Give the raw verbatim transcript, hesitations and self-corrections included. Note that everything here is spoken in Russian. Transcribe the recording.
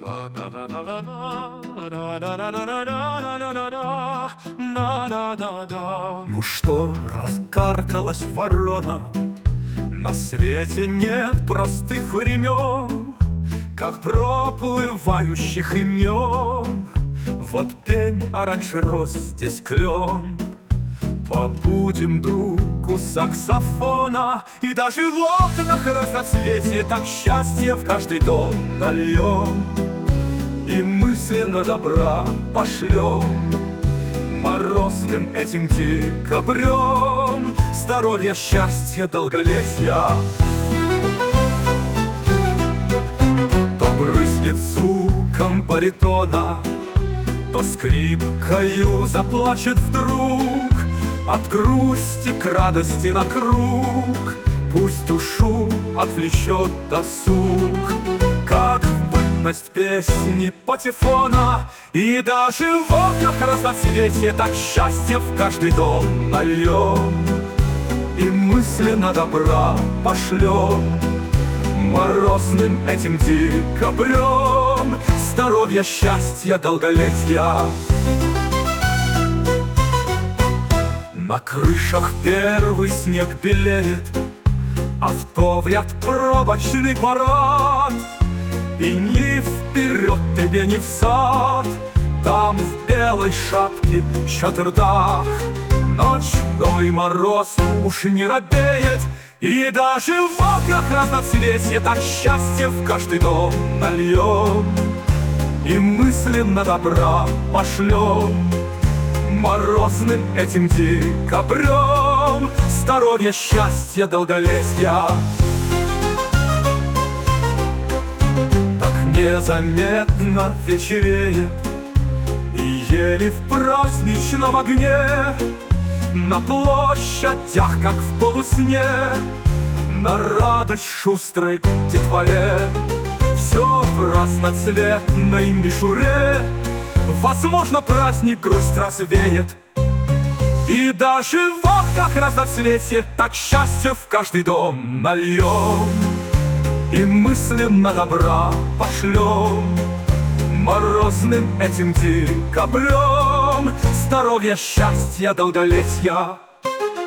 Ну что, раскаркалась ворона? На свете нет простых времен, как проплывающих имен. Вот пень, а раньше рос здесь клен. Побудем другу саксофона, и даже в окнах разноцветие, так счастье в каждый дом нальем. И мысленно добра пошлем морозным этим декабрем. Здоровья, счастья, долголетия. То брызнет звуком баритона, то скрипкою заплачет вдруг. От грусти к радости на круг пусть душу отвлечет досуг. Как в бытность песни патефона, и даже в окнах разноцветие, так счастье в каждый дом нальем. И мысленно добра пошлем морозным этим декабрем. Здоровья, счастья, долголетия. На крышах первый снег белеет, авто в ряд пробочный парад. И ни вперед тебе, ни в сад, там в белой шапке чатырдах. Ночной мороз уж не робеет, и даже в окнах разноцветие, так счастье в каждый дом нальем. И мысленно добра пошлем морозным этим декабрем. Здоровья, счастья, долголетия. Так незаметно вечереет, и еле в праздничном огне на площадях, как в полусне, на радость шустрой детворе все в разноцветной мишуре. Возможно, праздник грусть развеет, и даже в окнах разноцветие, так счастье в каждый дом нальем. И мысленно добра пошлем морозным этим декабрем. Здоровья, счастья, долголетия.